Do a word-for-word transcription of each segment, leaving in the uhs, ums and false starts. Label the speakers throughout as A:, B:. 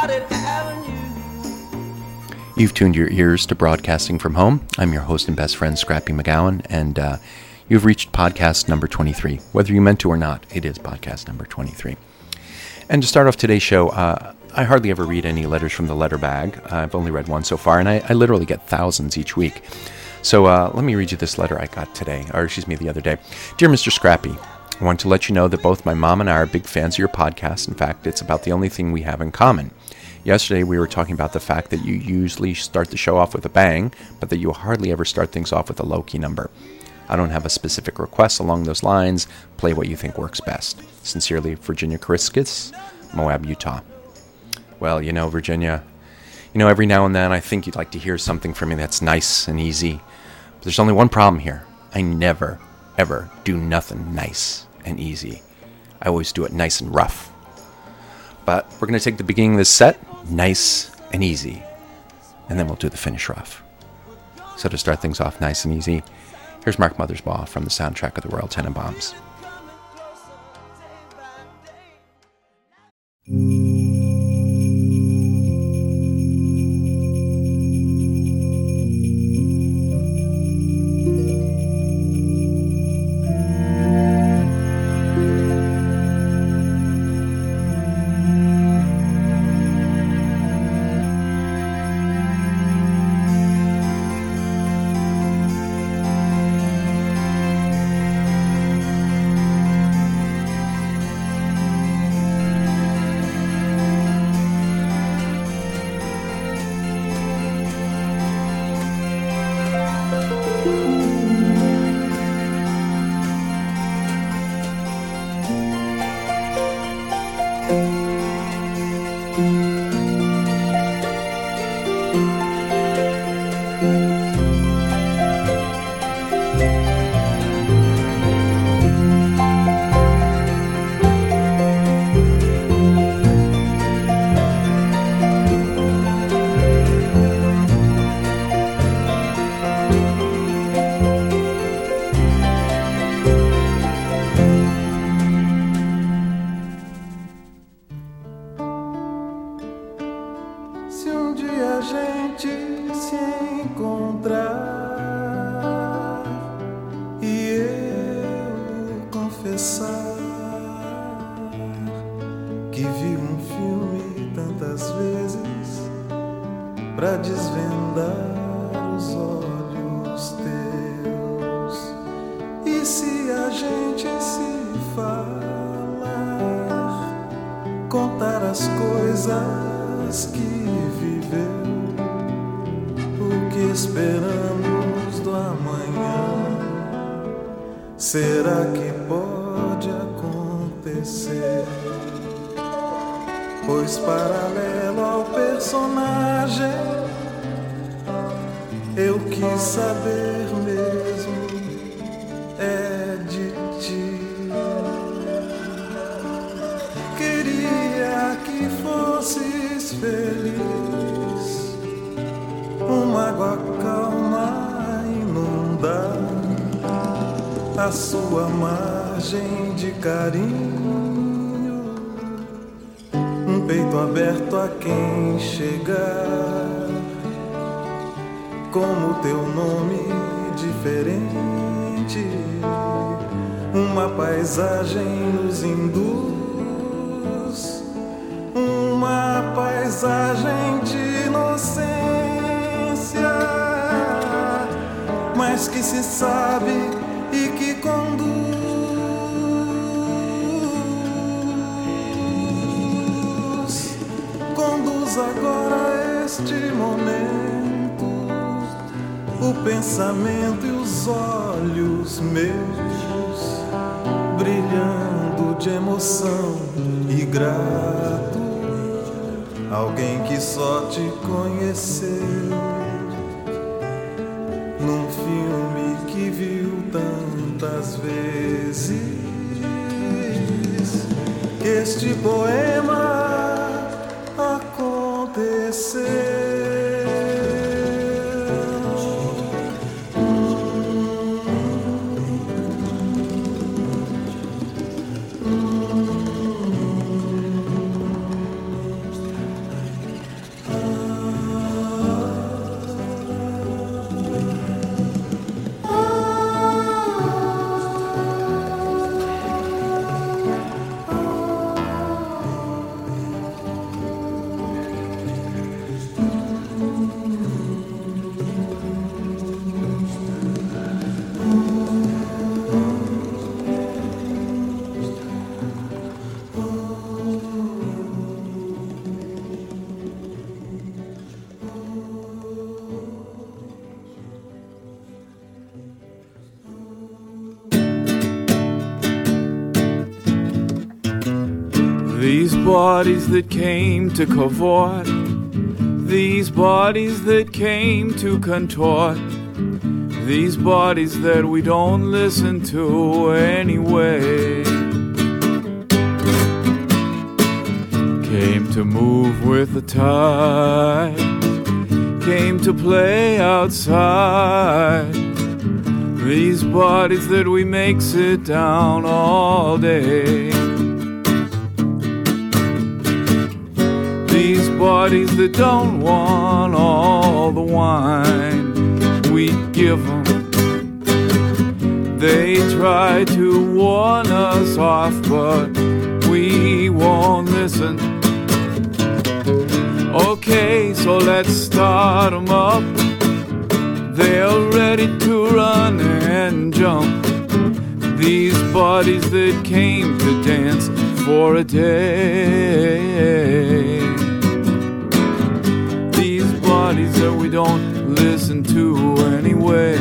A: crowded avenue.
B: You've tuned your ears to Broadcasting from Home. I'm your host and best friend, Scrappy McGowan, and uh, you've reached podcast number twenty-three. Whether you meant to or not, it is podcast number twenty-three. And to start off today's show, uh, I hardly ever read any letters from the letter bag. Uh, I've only read one so far, and I, I literally get thousands each week. So uh, let me read you this letter I got today, or excuse me, the other day. Dear Mister Scrappy, I want to let you know that both my mom and I are big fans of your podcast. In fact, it's about the only thing we have in common. Yesterday, we were talking about the fact that you usually start the show off with a bang, but that you hardly ever start things off with a low-key number. I don't have a specific request along those lines. Play what you think works best. Sincerely, Virginia Kariskis, Moab, Utah. Well, you know, Virginia, you know, every now and then I think you'd like to hear something from me that's nice and easy. But there's only one problem here. I never, ever do nothing nice and easy. I always do it nice and rough. But we're going to take the beginning of this set nice and easy, and then we'll do the finish rough. So to start things off nice and easy, here's Mark Mothersbaugh from the soundtrack of the Royal Tenenbaums.
C: Será que pode acontecer? Pois paralelo ao personagem, eu quis saber mesmo é de ti. Queria que fosses feliz, uma água calma inundar a sua margem de carinho, um peito aberto a quem chegar, como teu nome diferente, uma paisagem nos induz, uma paisagem de inocência, mas que se sabe e que conduz, conduz agora a este momento, o pensamento e os olhos meus, brilhando de emoção e grato, alguém que só te conheceu num filme que viu tantas vezes. Este poema aconteceu.
A: bodies that came to cavort, these bodies that came to contort, these bodies that we don't listen to anyway, came to move with the tide, came to play outside, these bodies that we make sit down all day, these bodies that don't want all the wine we give them. They try to warn us off, but we won't listen. Okay, so let's start them up. They're ready to run and jump, these bodies that came to dance for a day, these bodies that we don't listen to anyway.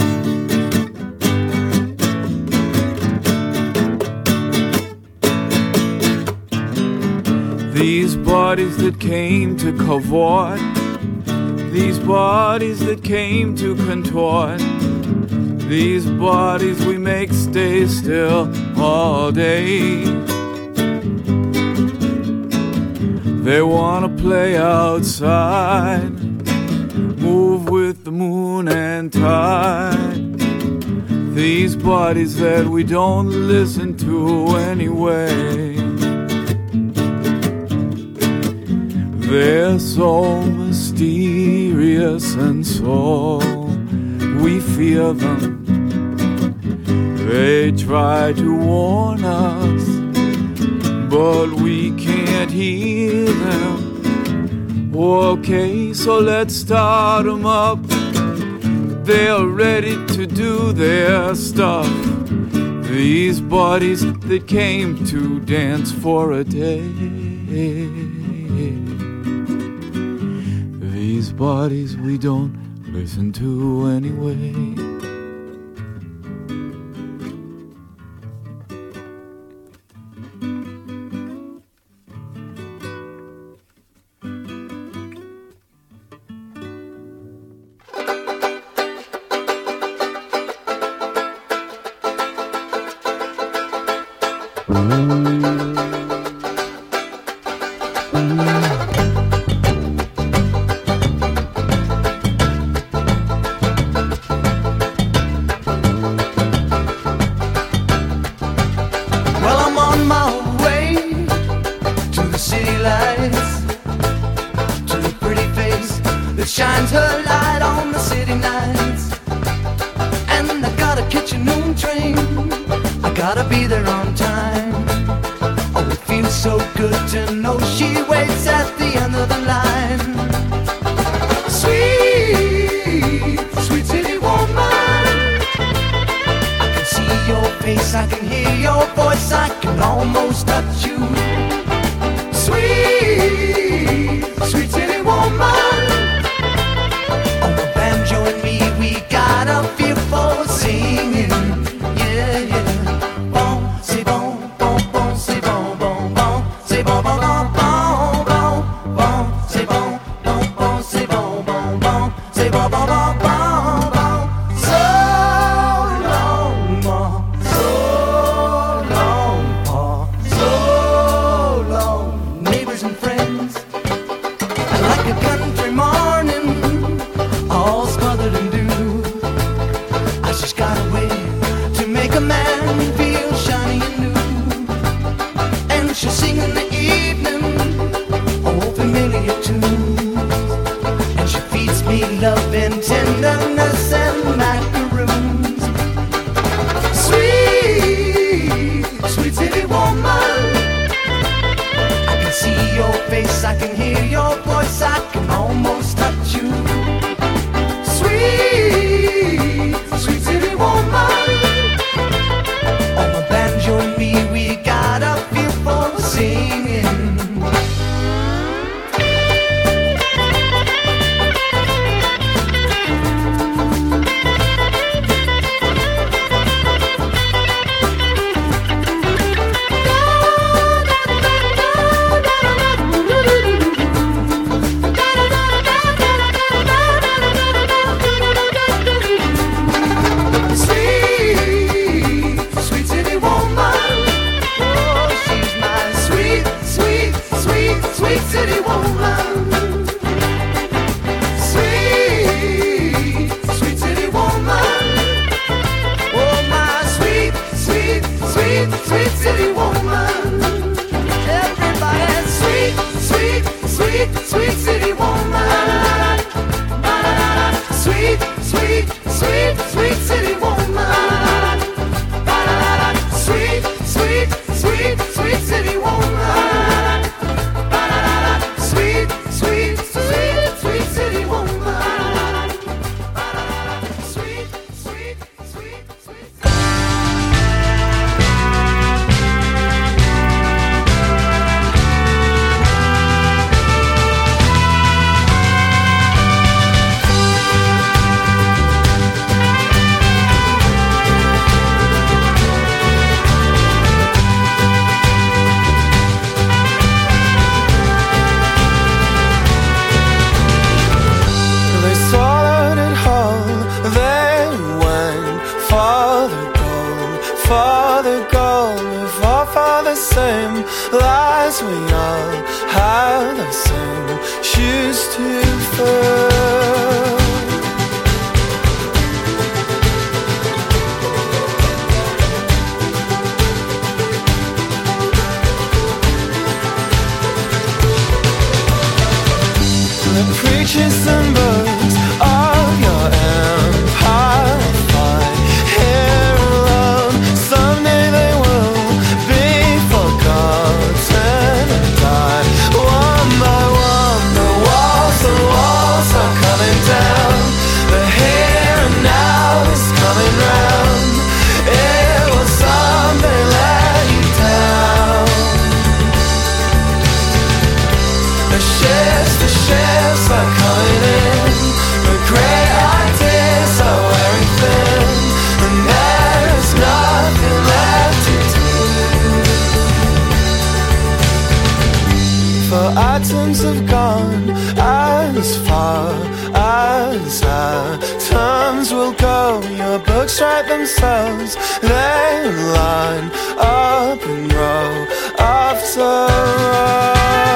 A: These bodies that came to cavort, these bodies that came to contort, these bodies we make stay still all day. They wanna play outside, move with the moon and tide, these bodies that we don't listen to anyway. They're so mysterious and so we fear them. They try to warn us, but we can't hear them. Okay, so let's start them up. They're ready to do their stuff, these bodies that came to dance for a day, these bodies we don't listen to anyway.
C: city woman. Sweet, sweet, sweet, sweet city woman. Sweet, sweet, sweet, sweet city woman. Sweet, sweet, sweet, sweet city woman. Sweet, sweet, sweet, sweet. They swallowed it whole. They went for the gold, for the gold. We fought for the same lies. We all have the same shoes to fill. The preachers and books of your empire will fight here alone. Someday they will be forgotten and die. One by one, the walls, the walls are coming down. The here and now is coming round. It will someday let you down. The ships, the ships are coming in. The great ideas are wearing thin, and there is nothing left to do. For atoms have gone as far as atoms will go. Your books write themselves, they line up in row after row.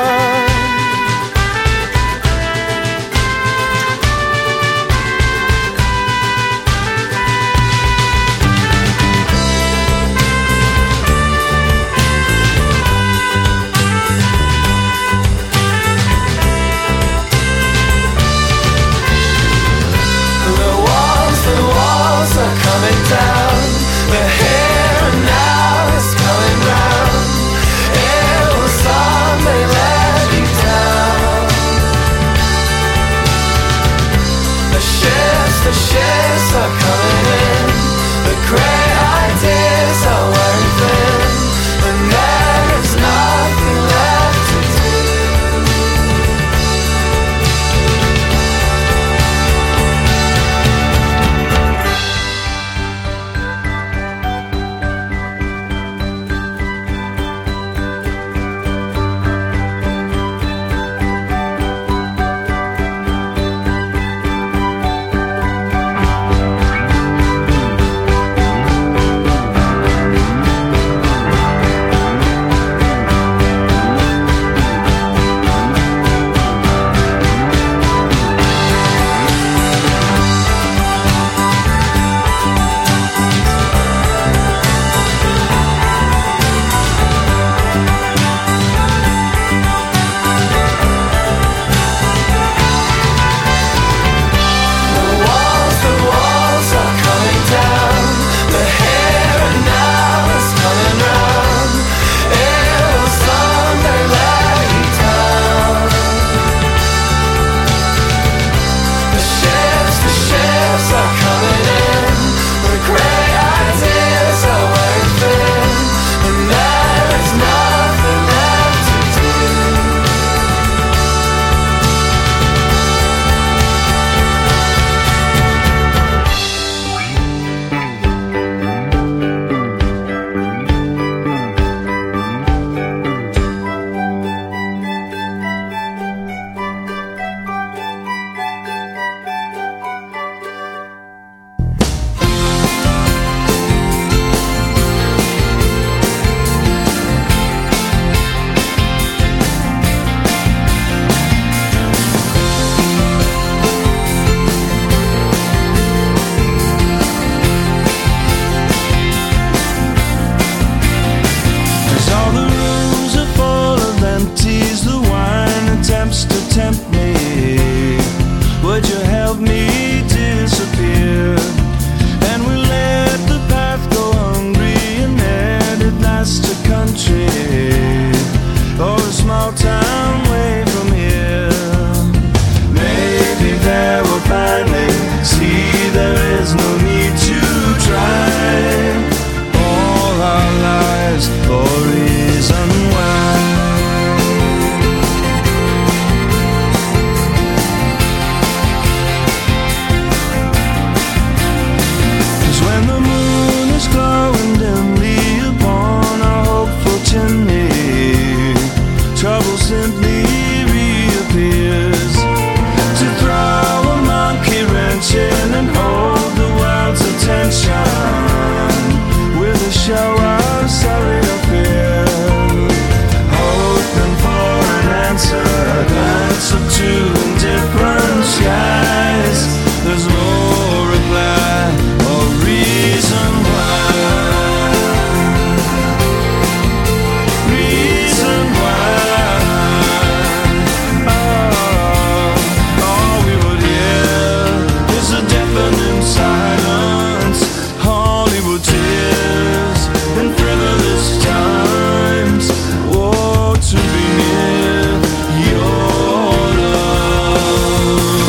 C: Coming down, the here and now is coming round. It will someday let you down. The ships, the ships are coming in. The great ideas are wearing thin, and there is nothing left to do. in different skies. There's no reply or reason why. Reason why. Oh, all we would hear is a deafening silence. Hollywood tears and frivolous times. Oh, to be near your love.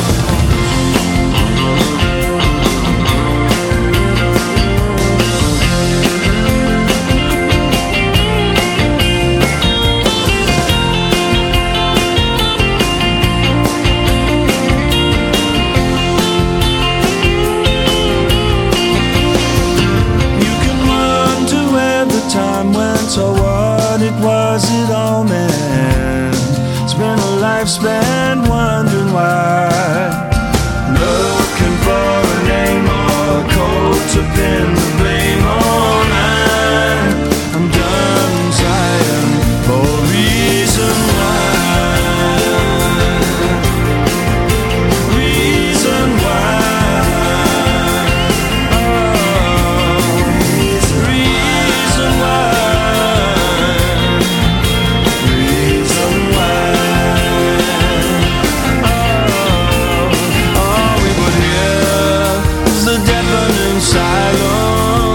C: You can run to where the time went, or what it was it all meant. It's been a lifespan wondering why. Looking for a name or a code to pin the blame on. I, I'm done sighing for reason why. Reason why. Oh, reason why. Reason why. Oh, all we would hear is the deafening silence.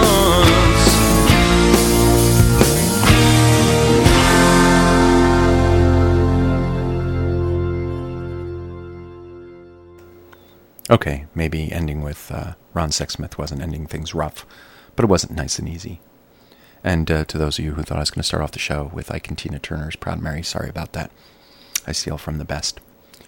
B: Okay, maybe ending with uh, Ron Sexsmith wasn't ending things rough, but it wasn't nice and easy. And uh, to those of you who thought I was going to start off the show with Ike and Tina Turner's Proud Mary, sorry about that. I steal from the best.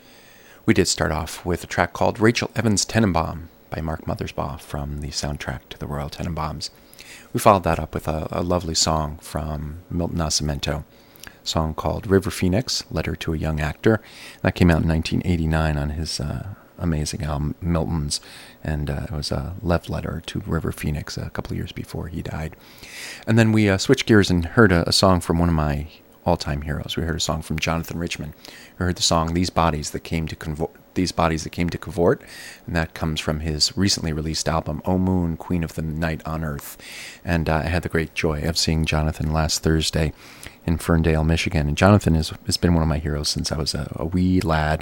B: We did start off with a track called Rachel Evans Tenenbaum by Mark Mothersbaugh from the soundtrack to the Royal Tenenbaums. We followed that up with a, a lovely song from Milton Nascimento, a song called River Phoenix, Letter to a Young Actor. That came out in nineteen eighty-nine on his uh, amazing album Milton's, and uh, it was a love letter to River Phoenix a couple of years before he died. And then we uh, switched gears and heard a, a song from one of my all-time heroes. We heard a song from Jonathan Richman. We heard the song "These Bodies That Came to Convort." These Bodies That Came to Cavort, and that comes from his recently released album, O Moon, Queen of the Night on Earth. And uh, I had the great joy of seeing Jonathan last Thursday in Ferndale, Michigan. And Jonathan is, has been one of my heroes since I was a, a wee lad,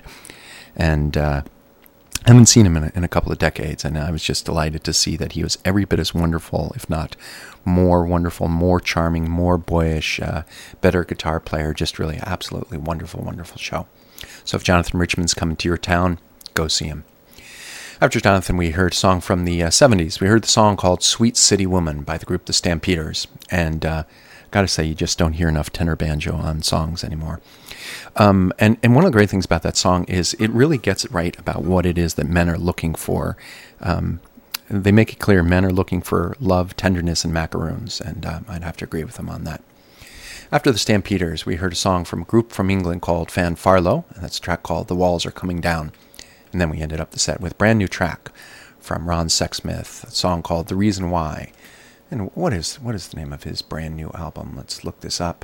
B: and uh, I haven't seen him in a, in a couple of decades, and I was just delighted to see that he was every bit as wonderful, if not more wonderful, more charming, more boyish, uh, better guitar player, just really absolutely wonderful, wonderful show. So if Jonathan Richman's coming to your town, go see him. After Jonathan, we heard a song from the uh, seventies. We heard the song called Sweet City Woman by the group The Stampeders. And uh, gotta say, you just don't hear enough tenor banjo on songs anymore. Um, and, and one of the great things about that song is it really gets it right about what it is that men are looking for. Um, they make it clear men are looking for love, tenderness, and macaroons. And uh, I'd have to agree with them on that. After the Stampeders, we heard a song from a group from England called Fanfarlo, and that's a track called The Walls Are Coming Down. And then we ended up the set with a brand new track from Ron Sexsmith, a song called The Reason Why. And what is what is the name of his brand new album? Let's look this up.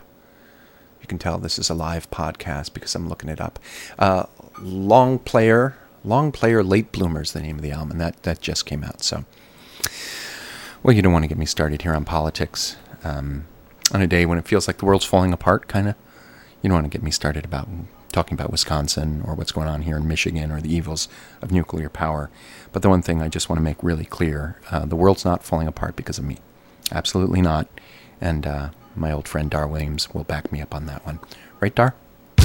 B: You can tell this is a live podcast because I'm looking it up. Uh, Long Player, Long Player Late Bloomers, the name of the album, and that, that just came out. So, well, you don't want to get me started here on politics. Um... On a day when it feels like the world's falling apart, kind of. You don't want to get me started about talking about Wisconsin or what's going on here in Michigan or the evils of nuclear power. But the one thing I just want to make really clear, uh, the world's not falling apart because of me. Absolutely not. And uh, my old friend Dar Williams will back me up on that one. Right, Dar?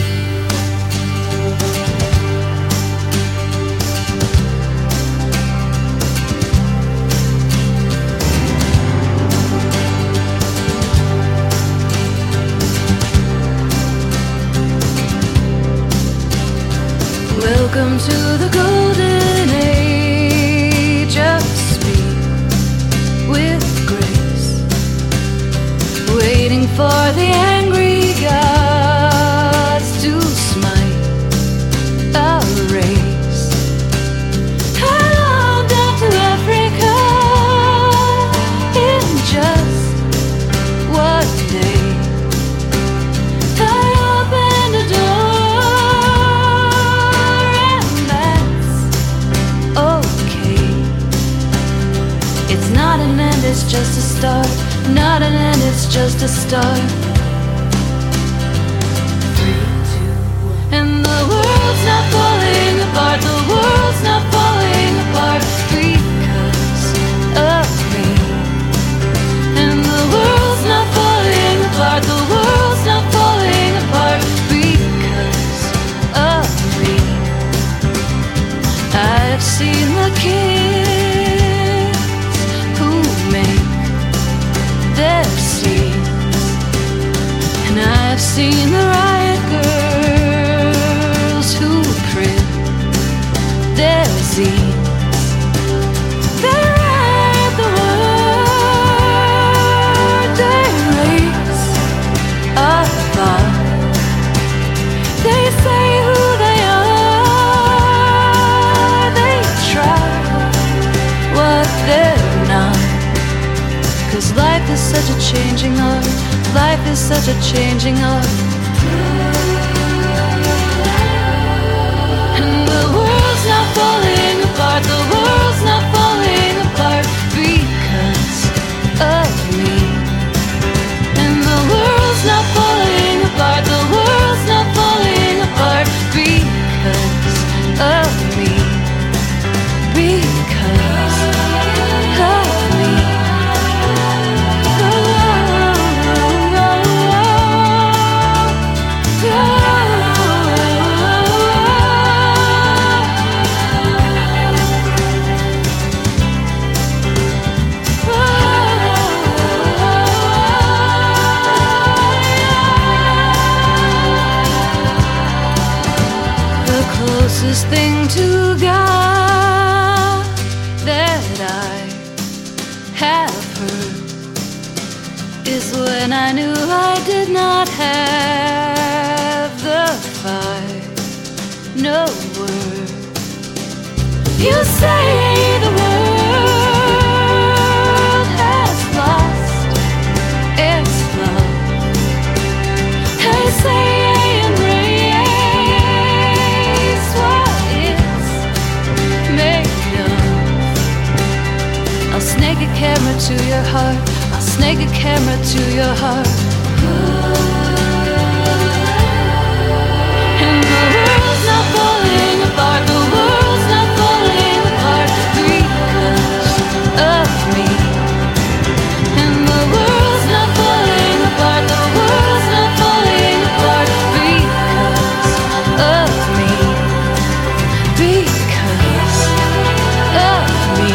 D: Welcome to the golden age of speed with grace, waiting for the angry gods to smite a race. Hello down to Africa in just one day. I opened a door start, not an end, it's just a start. Three, two, one. And the world's not falling apart, the world's not falling apart because of me. And the world's not falling apart, the world's not falling apart because of me. I've seen the kids who make their scenes, and I've seen the riot girls who print their zines. They write the word, they raise a bar, they say who they are, they try what they're not. 'Cause life is such a changing art, life is such a changing art. And the world's not falling apart, the world's not falling apart because of me. And the world's not falling apart, the world's not falling apart because of me. Because of me. The closest thing to God that I have heard is when I knew I did not have the fire, no word. You say the world has lost its love. I say embrace what it's made of. I'll snake a camera to your heart, I'll snake a camera to your heart. And the world's not falling apart, the world's not falling apart because of me. And the world's not falling apart, the world's not falling apart because of me. Because of me.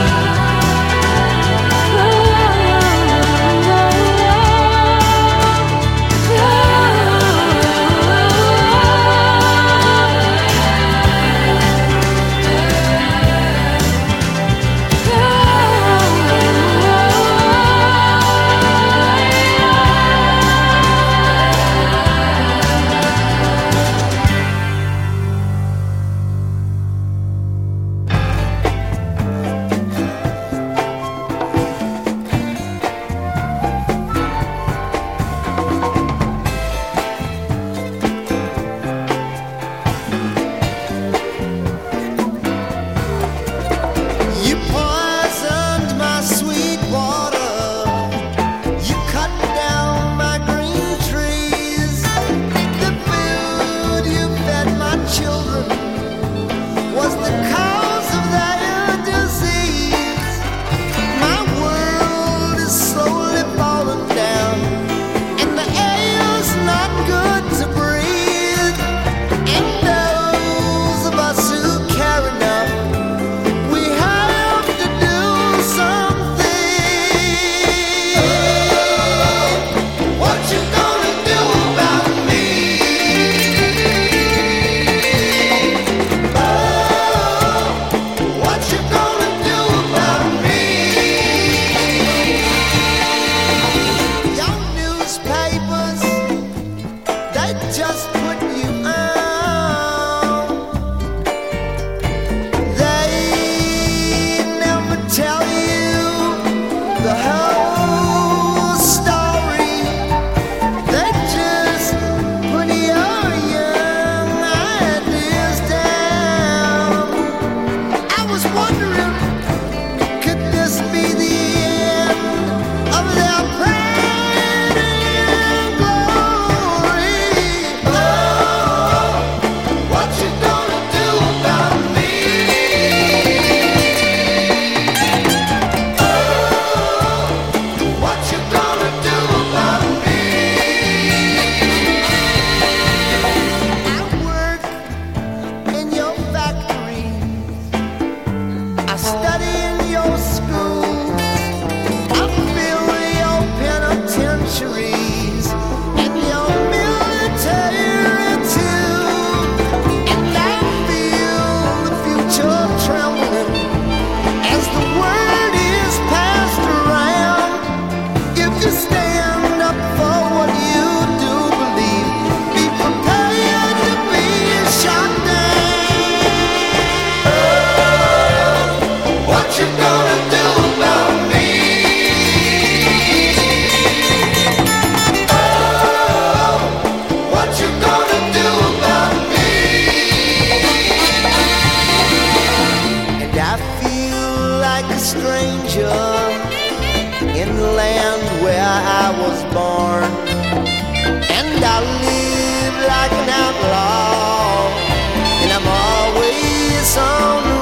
C: stranger in the land where I was born, and I live like an outlaw, and I'm always on the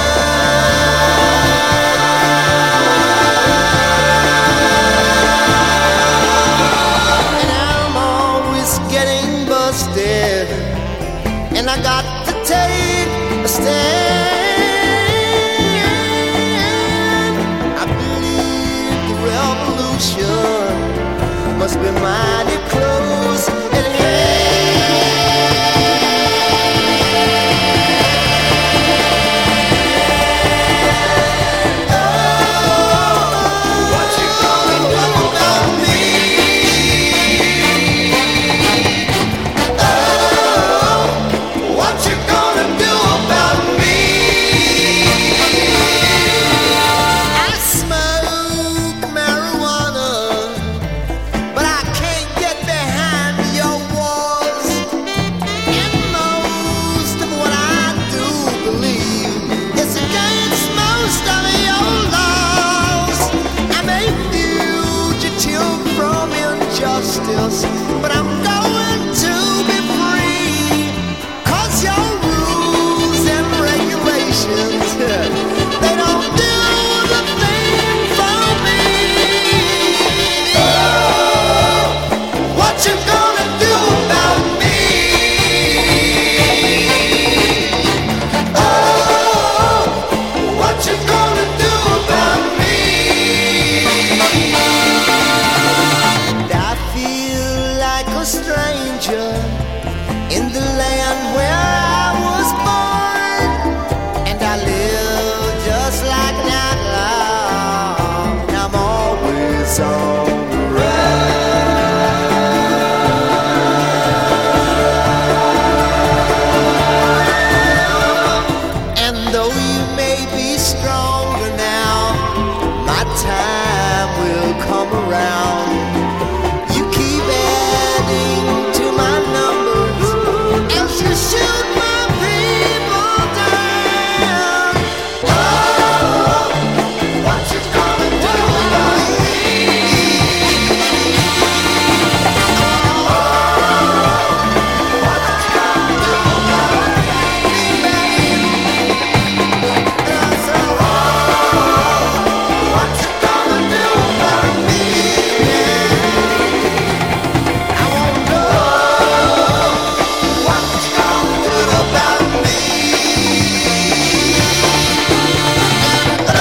C: run, and I'm always getting busted, and I got to take a stand. Must be mighty close at hand. Oh, what you gonna do about me? Oh, what you gonna do about me? I smoke marijuana, but I can't get behind your walls. And most of what I do believe is against most of your laws. I'm a fugitive from injustice, but I'm going to be free, 'cause your rules and regulations, they don't do the thing for me. What you gonna do about me? Oh, what you gonna do about me? And I feel like a stranger in the land where I was born, and I live just like an outlaw, and I'm always on the run. And though you may be stronger now, my time will come around. You keep adding to my numbers as you shoot my people down. Oh, what you gonna do about me? Oh, what you gonna do about me, baby? That's all. What you gonna do about me? I wanna know what you gonna do about me. Oh,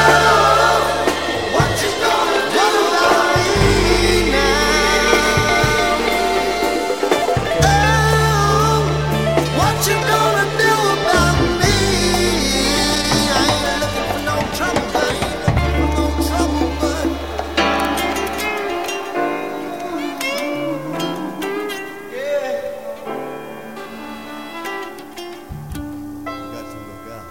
C: what you gonna do about me now? Oh, what you gonna do about me? I ain't looking for no trouble, I ain't looking for no trouble, but yeah. Got to look out.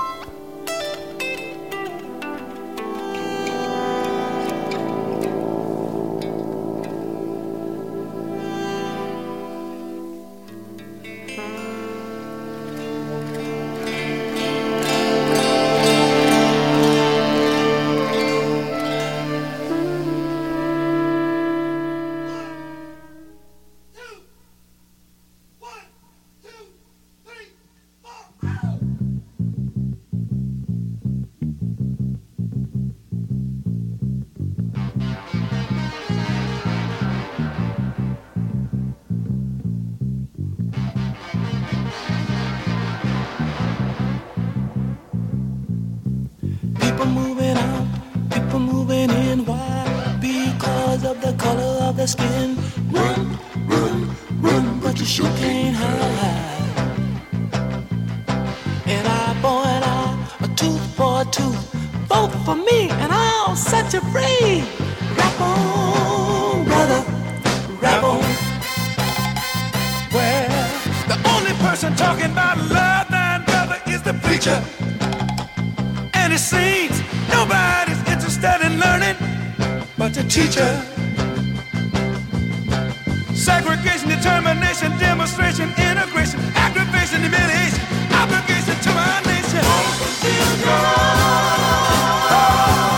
E: People moving out, people moving in. Why? Because of the color of the skin. Run, run, run, but you sure can't hide. An eye for an eye, a tooth for a tooth. Vote for me and I'll set you free. Rap on, brother, rap on. Well, the only person talking about love, thine brother, is the preacher. And it seems nobody's interested in learning but the teacher. Segregation, determination, demonstration, integration, aggravation, humiliation, obligation to our nation. Oh,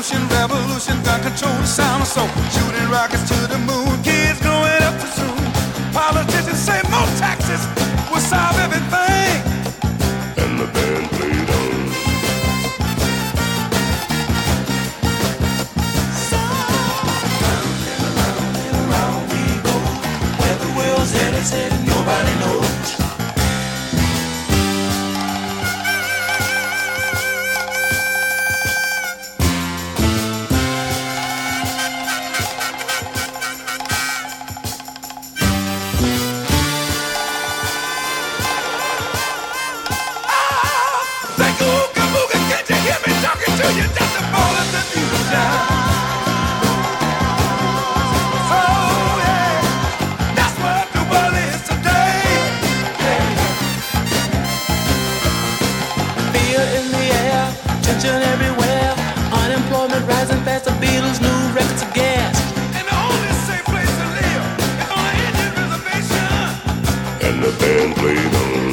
C: Evolution, revolution, got control the sound of soul. Shooting rockets to the moon, kids growing up too soon. Politicians say more taxes will solve everything.
F: And the band played on.
E: So, round and around and around we go. Where the world's headed, said nobody knows.
C: Everywhere, unemployment rising fast. The Beatles' new records of gas. And the only safe place to live is on an Indian reservation.
F: And the band played on.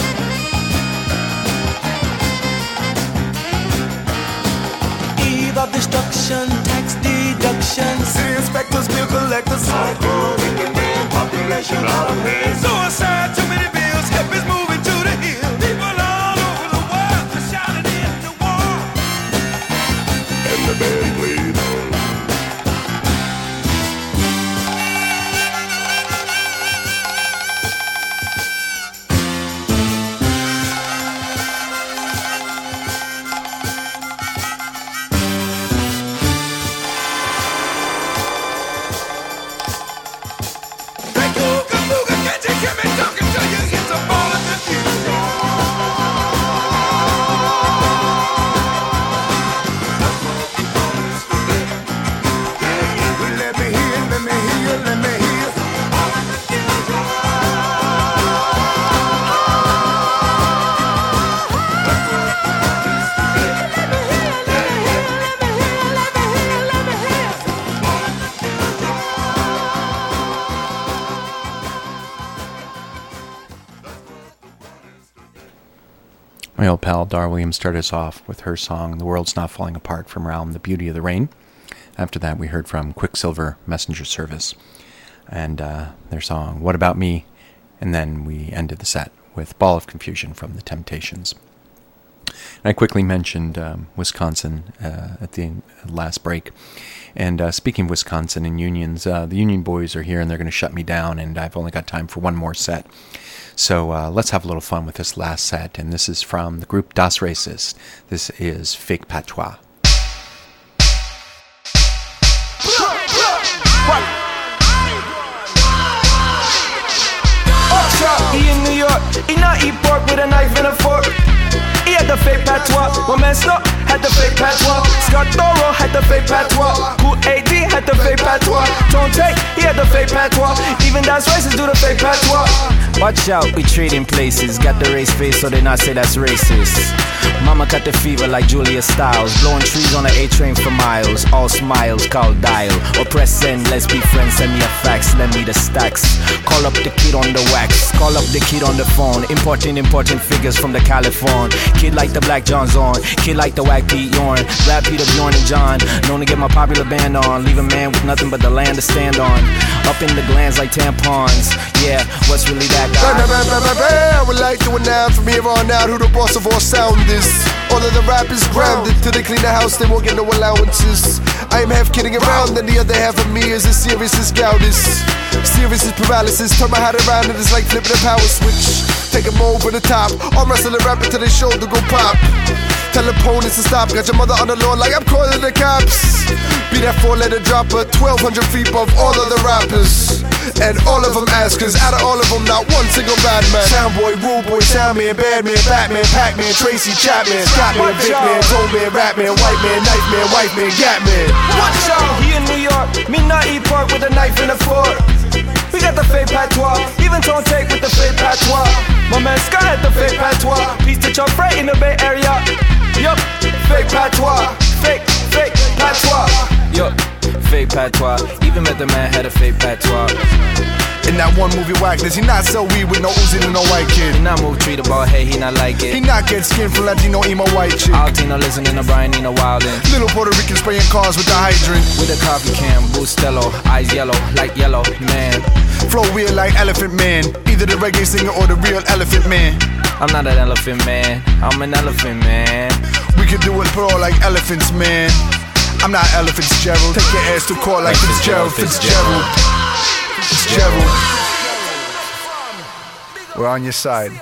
C: Eve of destruction, tax deduction. City inspectors, bill collectors. Hardcore, wicked man, population out of hand. Suicide, too many bills. Hippies moving to the hill. People all over the world are shouting in the war.
F: And the band played on.
B: My old pal Dar Williams started us off with her song The World's Not Falling Apart from her album The Beauty of the Rain. After that we heard from Quicksilver Messenger Service and uh, their song What About Me, and then we ended the set with Ball of Confusion from The Temptations. And I quickly mentioned um, Wisconsin uh, at the last break. And uh, speaking of Wisconsin and unions, uh, the union boys are here and they're going to shut me down, and I've only got time for one more set. So uh, let's have a little fun with this last set, and this is from the group Das Races. This is Fake Patois.
C: He in New York, he not eat pork with a knife and a fork. He had the fake patois. My man Snoop had the fake patois. Scott Thorough had the fake patois. Who A D had the fake patois. Don't take, he had the fake patois. Even Das Races do the fake patois.
G: Watch out, we trading places. Got the race face, so they not say that's racist. Mama got the fever like Julia Stiles. Blowing trees on the A train for miles. All smiles, call dial. Or press send, let's be friends. Send me a fax, lend me the stacks. Call up the kid on the wax. Call up the kid on the phone. Importing, importing figures from the California. Kid like the Black John's on. Kid like the Wack Pete Yorn. Rap Peter, Bjorn, and John. Known to get my popular band on. Leave a man with nothing but the land to stand on. Up in the glands like tampons. Yeah, what's really that guy?
H: I would like to announce from here on out who the boss of all sound is. All of the rappers grounded till they clean the house, they won't get no allowances. I am half kidding around, and the other half of me is as serious as gout is. Serious as paralysis, turn my hat around and it's like flipping a power switch. Take them over the top, arm wrestle the rapper till they shoulder go pop. Tell opponents to stop, got your mother on the lawn like I'm calling the cops. Be that four-letter dropper, twelve hundred feet above all of the rappers. And all of them askers, out of all of them, not one single bad man. Soundboy, rule boy, soundman, badman, Batman, Pac-Man, Tracy Chapman, Scotman, Big Man, Toe Man, Rap Man, White Man, Knife Man, White Man, Gat Man.
C: Watch out, he in New York, me not eat pork with a knife and a fork. We got the fake patois, even don't take with the fake patois. My man Scott had the fake patois, piece to Chuck Freight in the Bay Area. Yup, fake patois, fake, fake patois.
G: Yup, fake patois. Even met the man had a fake patois.
H: In that one movie Wagner's, he not sell weed with no Uzi and no white kid.
G: He not move treat about hey, he not like it.
H: He not get skin from Latino emo white chick.
G: Altino listening to Brian Eno Wildin'.
H: Little Puerto Rican spraying cars with the hydrant.
G: With a coffee can, Bustelo, eyes yellow, like yellow, man.
H: Flow weird like Elephant Man. Either the reggae singer or the real Elephant Man.
G: I'm not an elephant man, I'm an elephant man.
H: We can do it brawl like elephants, man. I'm not Elephant Fitzgerald. Take your ass to court like Fitzgerald, Fitzgerald. Fitzgerald. We're on your side.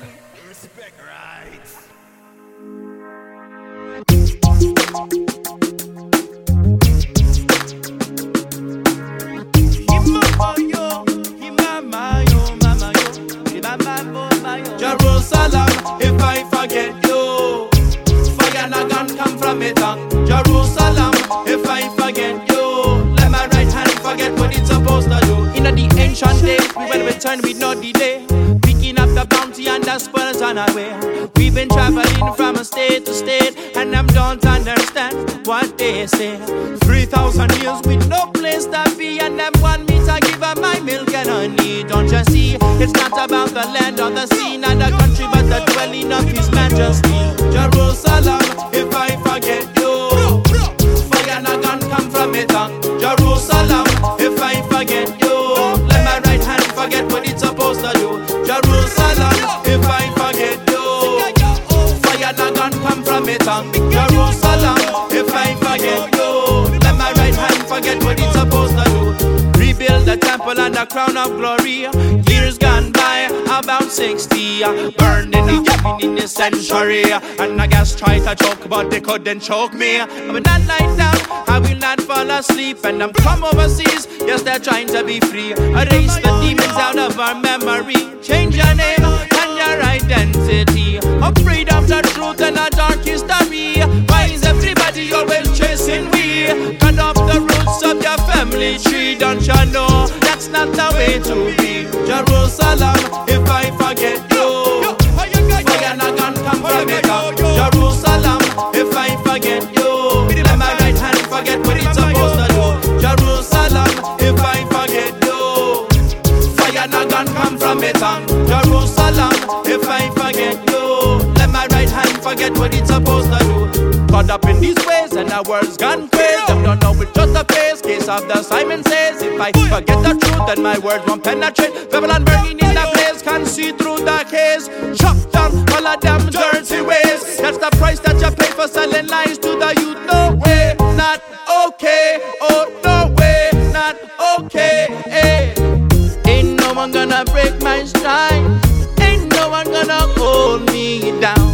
C: Jerusalem, if I forget you, fire and a gun come from it. Jerusalem, if I forget you, let my right hand forget what it's supposed to do. In the ancient days, we will return with no delay, picking up the bounty and the spoils on our way. We've been traveling from state to state, and I don't understand what they say. Three thousand years with no place to be, and them want me to give up my milk and honey. Don't you see? It's not about the land or the sea, not the country, but the dwelling of His Majesty. Jerusalem, if I forget you, fire and a gun come from it. Jerusalem, if I forget you, let my right hand forget what it's supposed to do. Jerusalem, if I forget you, fire and a gun come from it. Jerusalem, if I forget you, let my right hand forget what it's supposed to do. Rebuild the temple and the crown of glory. Years gone by, about sixty, burned in the cabin in the century. And I guess try to choke, but they couldn't choke me. I will not lie down, I will not fall asleep. And I'm from overseas, yes, they're trying to be free. Erase the demons out of our memory. Change your name and your identity. Afraid of the truth and a dark history. Why is everybody always chasing we? Cut off the roots of your family tree. Don't you know that's not the way to be? Jerusalem, if I forget you, fire and a gun come from it. Jerusalem, if I forget you, let my right hand forget what it's supposed to do. Jerusalem, if I forget you, fire and a gun come from it. Jerusalem, if I forget you, let my right hand forget what it's supposed to do. Caught up in these ways and our world's gone crazy. Them don't know it's just a phase. Case of the Simon says, if I forget the truth, then my words won't penetrate. Babylon burning in the place, can see through the haze. Chop down all of them dirty ways. That's the price that you pay for selling lies to the youth. No way, not okay. Oh, no way, not okay. Hey. Ain't no one gonna break my stride. Ain't no one gonna hold me down.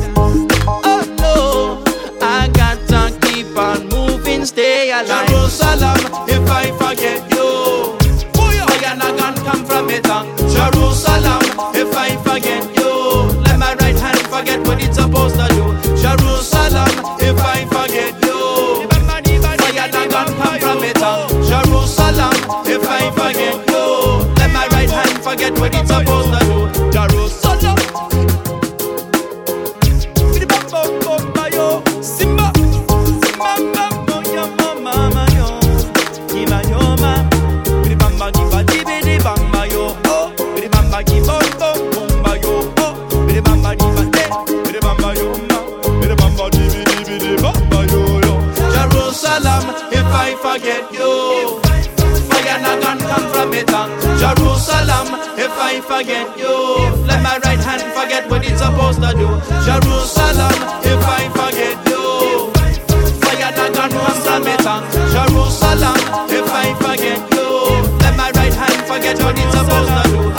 C: Oh no, I got to keep on moving, stay alive. Jerusalem, if I forget you, fire and a gun come from it. Jerusalem, if I forget you, let my right hand forget what it's supposed to do. Jerusalem, if I forget you, fire and a gun come from it. Jerusalem, if I forget you, let my right hand forget what it's supposed to do. Jerusalem. Simba, Simba, Simba, yo, mama, yo, Ima, yo, ma, Bidi bamba, giba, dibidi bamba, yo, oh, Bidi bamba, giba, oh, bamba, yo, oh, Bidi bamba, giba, eh, Bidi bamba, yo, ma, Bidi bamba, dibidi, bidi bamba, yo, yo. Jerusalem, if I forget you, fire and a gun come from it. Jerusalem, if I forget you, let my right hand forget what it's supposed to do. Jerusalem, if I forget you, fire and a gun come from it. Jerusalem, if I forget you, let my right hand forget what it's supposed to do.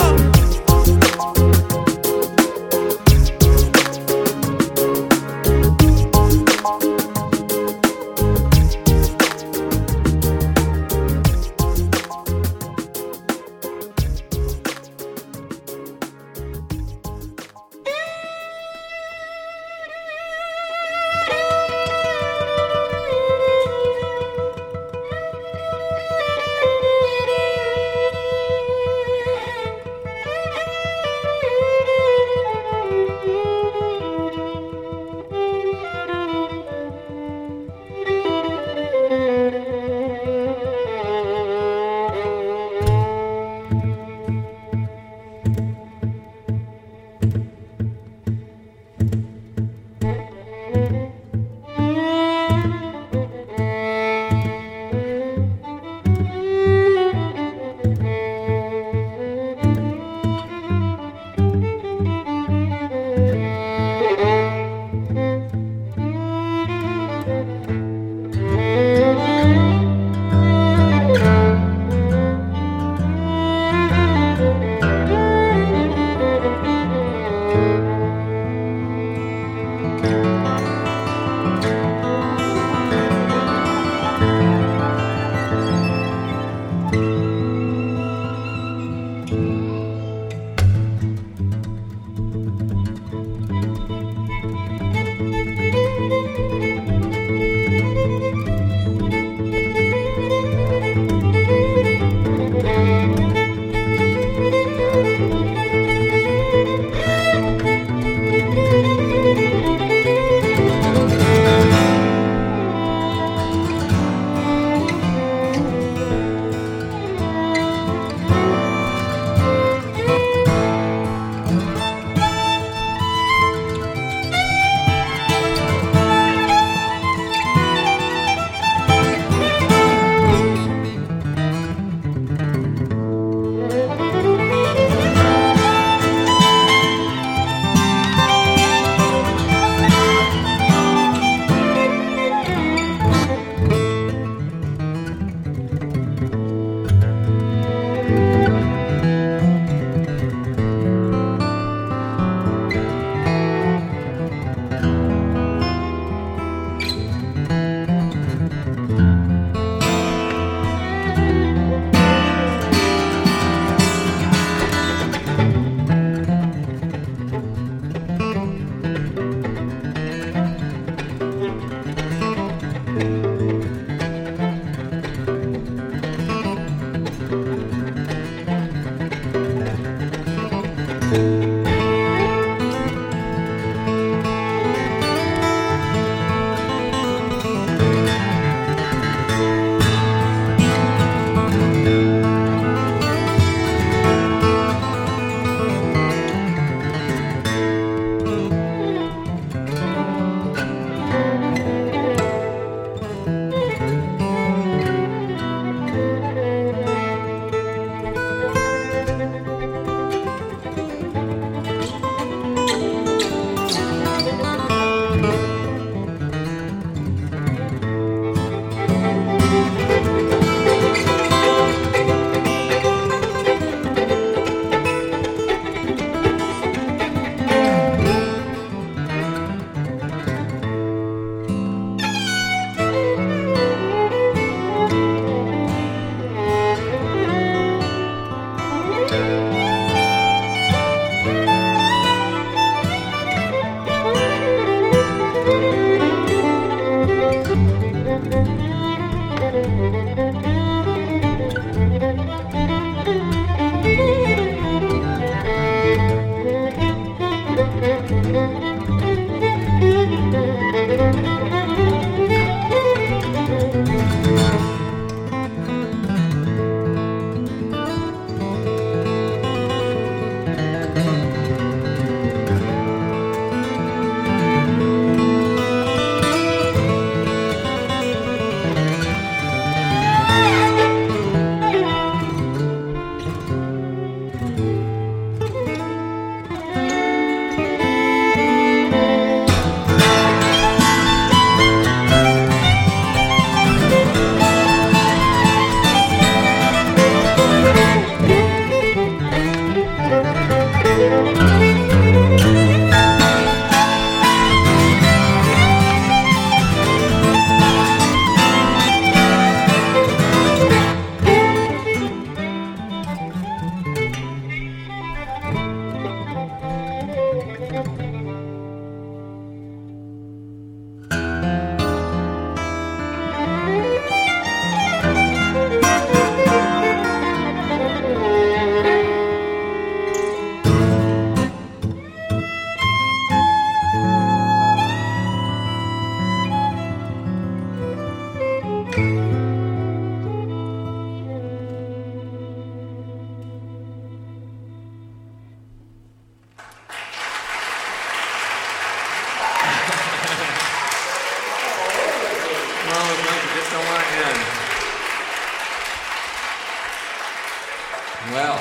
A: Well,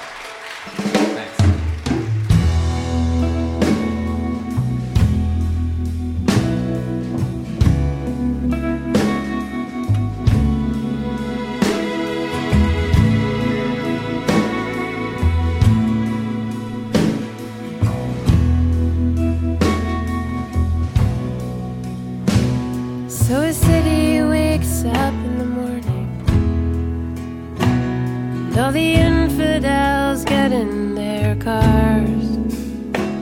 A: thanks.
I: So a city wakes up in the morning, and all the infidels get in their cars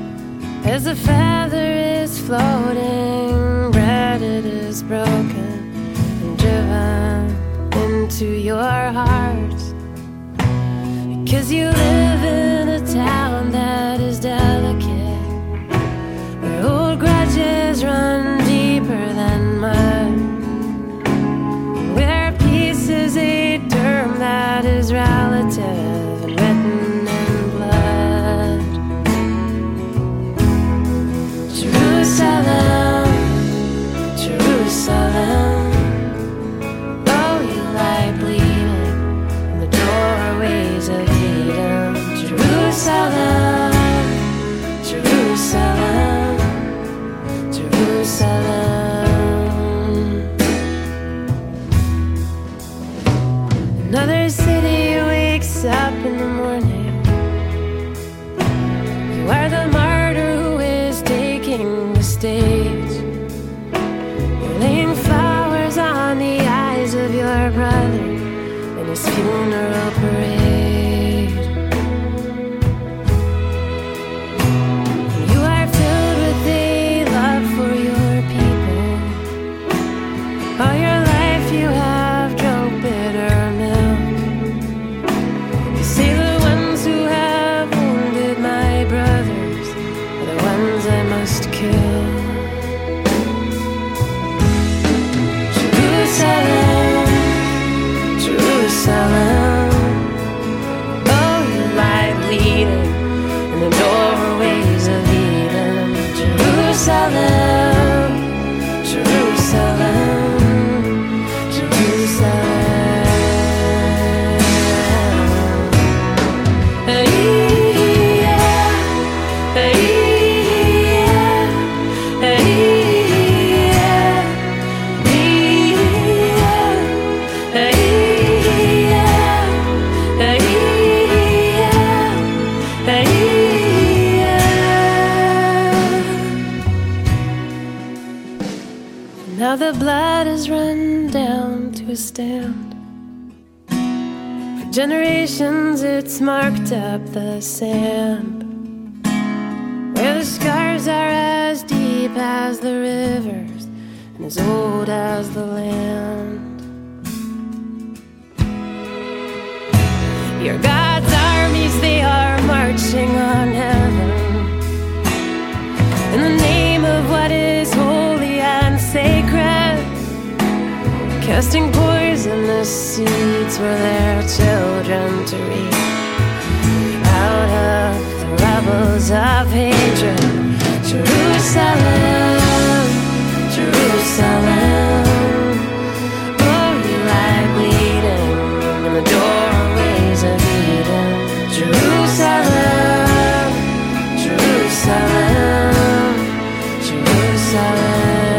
I: as the feather is floating, bread it is broken, driven into your heart, because you live in a town that is delicate, where old grudges run deeper than mud, where peace is a term that is relative and written in blood. Jerusalem, Jerusalem, oh, you lie bleeding in the doorways of Eden. Jerusalem, Jerusalem, Jerusalem. Another city wakes up in the morning. You are the martyr who is taking the stage. You're laying flowers on the eyes of your brother in his funeral parade. And you are filled with a love for your people. All your life you have drunk bitter milk. You say the ones who have wounded my brothers are the ones I must kill. Jerusalem, Jerusalem, oh, you lie bleeding in the doorways of Eden. Jerusalem, Jerusalem, Jerusalem. Hey, yeah, hey, yeah, hey, yeah, hey, yeah, hey, yeah, hey, yeah, hey, yeah. Now the blood has run down to a stand. For generations it's marked up the sand, where the scars are as deep as the rivers and as old as the land. Your God's armies, they are marching on heaven in the name of what is holy and sacred, casting poisonous seeds for their children to reap out of the rubbles of hatred. Jerusalem, Jerusalem, oh, you lie bleeding in the doorways of Eden. Jerusalem, Jerusalem, Jerusalem.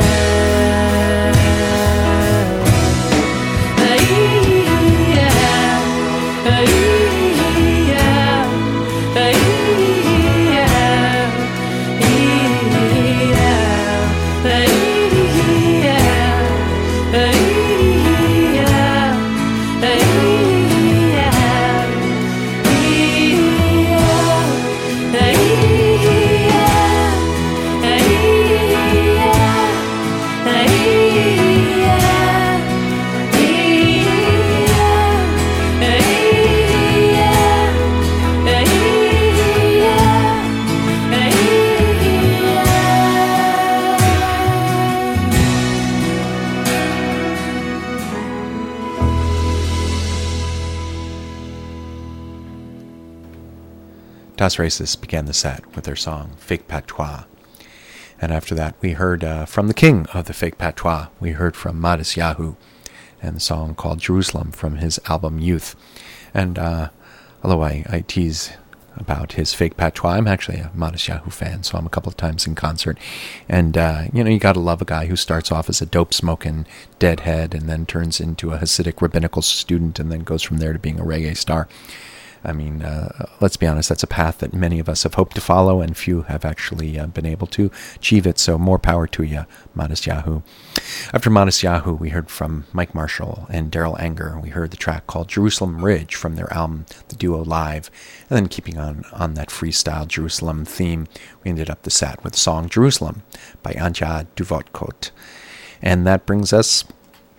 B: Das Races began the set with their song Fake Patois. And after that, we heard uh, from the king of the Fake Patois. We heard from Matisyahu and the song called Jerusalem from his album Youth. And uh, although I, I tease about his Fake Patois, I'm actually a Matisyahu fan, so I'm a couple of times in concert. And, uh, you know, you got to love a guy who starts off as a dope-smoking deadhead and then turns into a Hasidic rabbinical student and then goes from there to being a reggae star. I mean, uh, let's be honest, that's a path that many of us have hoped to follow, and few have actually uh, been able to achieve it, so more power to you, Matisyahu. After Matisyahu, we heard from Mike Marshall and Daryl Anger. We heard the track called Jerusalem Ridge from their album, The Duo Live. And then keeping on, on that freestyle Jerusalem theme, we ended up the set with the song Jerusalem by Anja Duvaucourt. And that brings us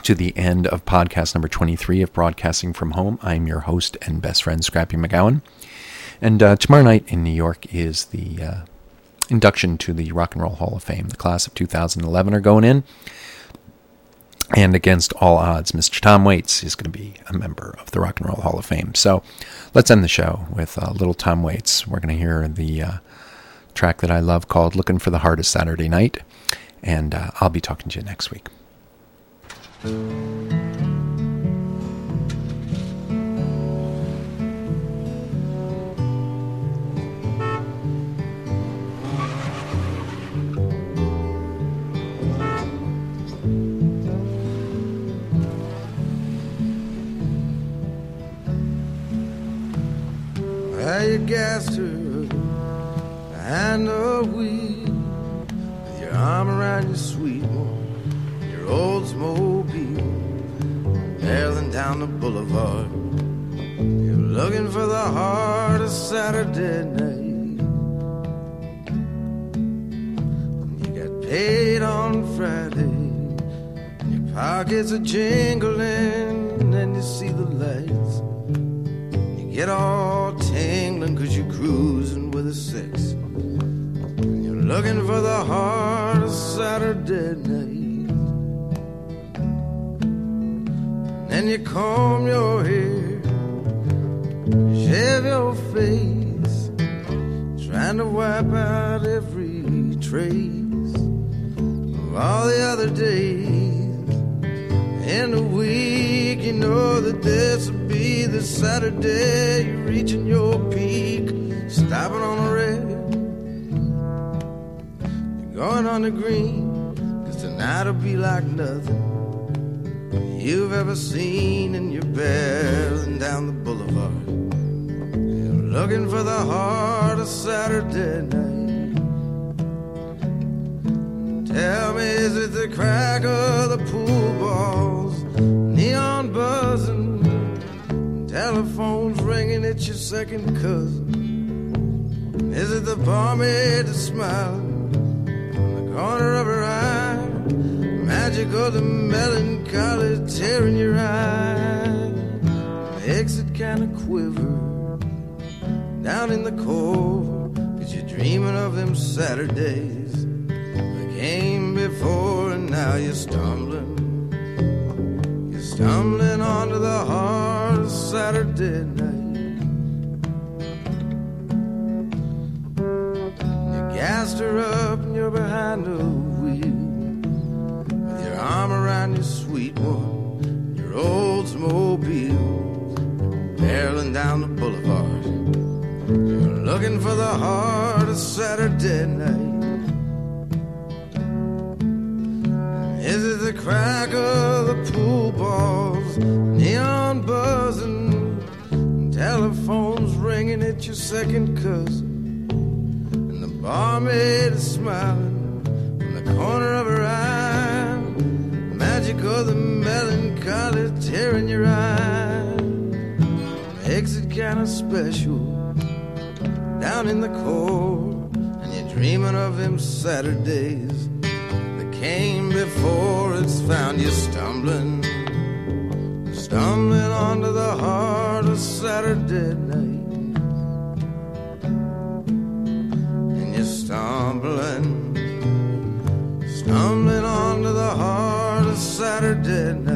B: to the end of podcast number twenty-three of Broadcasting from Home. I'm your host and best friend, Scrappy McGowan. And uh, tomorrow night in New York is the uh, induction to the Rock and Roll Hall of Fame. The class of two thousand eleven are going in. And against all odds, Mister Tom Waits is going to be a member of the Rock and Roll Hall of Fame. So let's end the show with uh, little Tom Waits. We're going to hear the uh, track that I love called Looking for the Heart of Saturday Night. And uh, I'll be talking to you next week.
J: Well, you gassed her behind the wheel with your arm around your sweet one, your Oldsmobile, barreling down the boulevard. You're looking for the heart of Saturday night. You got paid on Friday, and your pockets are jingling, and you see the lights. Get all tingling cause you're cruising with a six. And you're looking for the heart of Saturday night. And then you comb your hair, shave your face, trying to wipe out every trace of all the other days. In the week, you know that this will be the Saturday you're reaching your peak, stopping on the red. You're going on the green, cause tonight will be like nothing you've ever seen, and you're barreling down the boulevard. You're looking for the heart of Saturday night. Tell me, is it the crack of the pool balls, neon buzzing, telephones ringing, it's your second cousin? Is it the barmaid that's smiling in the corner of her eye, magic of the melancholy tearing your eye, makes it kind of quiver down in the core, cause you're dreaming of them Saturdays came before, and now you're stumbling. You're stumbling onto the heart of Saturday night. You gassed her up and you're behind the wheel with your arm around your sweet one, your Oldsmobile. You're barreling down the boulevard. You're looking for the heart of Saturday night. Is it the crack of the pool balls, neon buzzing, telephones ringing, it's your second cousin, and the barmaid is smiling from the corner of her eye, the magic of the melancholy tearing your eye, makes it kind of special down in the core, and you're dreaming of them Saturdays came before. It's found you stumbling, stumbling onto the heart of Saturday night. And you're stumbling, stumbling onto the heart of Saturday night.